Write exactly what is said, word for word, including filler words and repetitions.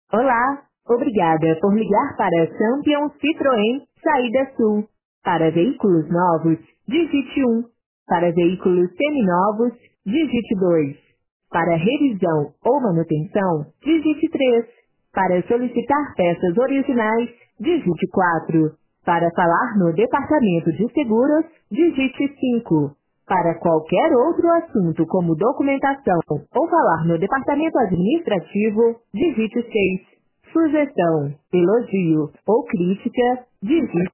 Olá, obrigada por ligar para Champion Citroën, saída sul. Para veículos novos, digite um. Para veículos seminovos, digite dois. Para revisão ou manutenção, digite três. Para solicitar peças originais, digite quatro. Para falar no departamento de seguros, digite cinco. Para qualquer outro assunto como documentação ou falar no departamento administrativo, digite seis. Sugestão, elogio ou crítica, digite